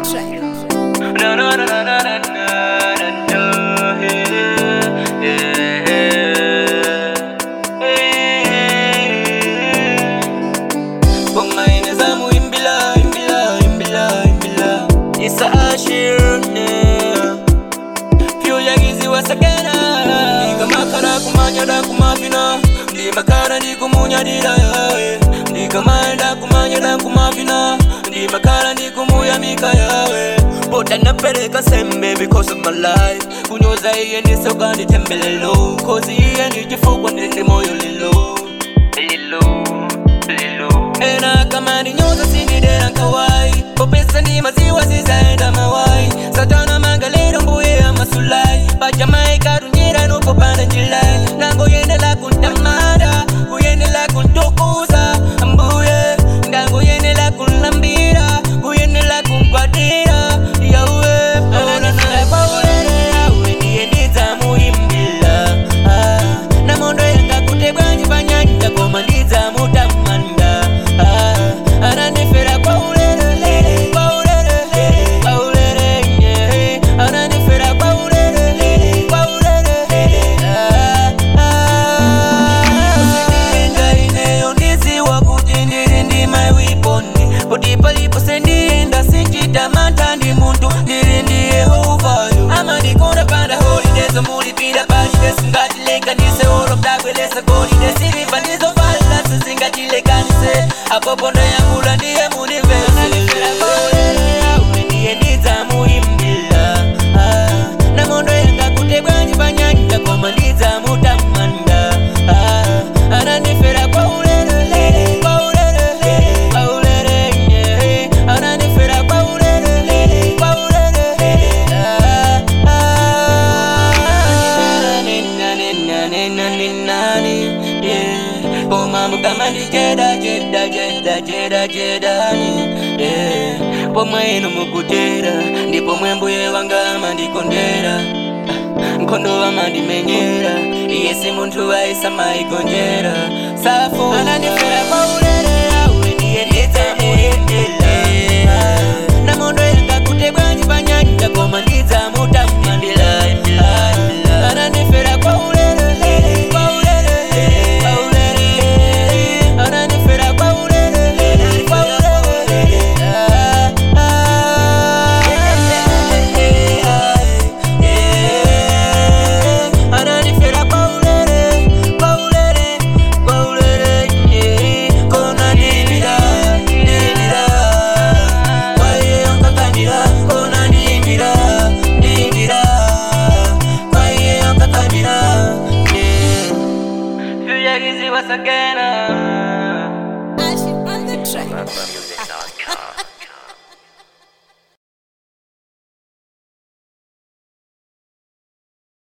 track. No, no, no, no, no, no, no, no, yeah, yeah. Bonga inazamu imbila, imbila, imbila, imbila. Isa ashir, yeah. Pyo yagizi wasakena. Nika makara kumanyada kumafina. Ndi makara ndi kumunyadira, yeah. Nika maenda kumanyada kumafina. Ndi makara ndi kumuyamika, yeah. But I never can sembe because of my life. Kunyoza iye ni soka ni tembelelo. Cause iye ni jifuko ndi moyo lilo. Lilo, lilo. Ena kama ni nyoza sini dera kawai. Popesa ni maziwa zizaenda mawai. Satana mangalero mbuye ya masulai. Pajama ikarunyira nuko panda njilai. Nango yene la kuntamada. Kuyene la kuntukuza. Mbuye, ndango yene la kunlambira. Kuyene la kunkwadira. Apopondo ya mula ndiye muniverse. Nanifera paulele ndiye nizamu imbila. Namondo yanga kutegwa njibanyanja koma nizamu tamanda. Ananifera paulele, paulele, paulele. Ananifera paulele, paulele. Poma mukamandi jeda jeda jeda jeda jeda ni yeah. Poma eno mukutera ndipo mwembuye wanga amandikondera. Nkondo amandimenyera iye si muntu waisa maigonjera. Safu ananifera paulele awe ndiye nizamu imbila. Namondo yanga kutegwa njibanyanja koma nizamu tamandila. Ananifera paulele. Again, on the track.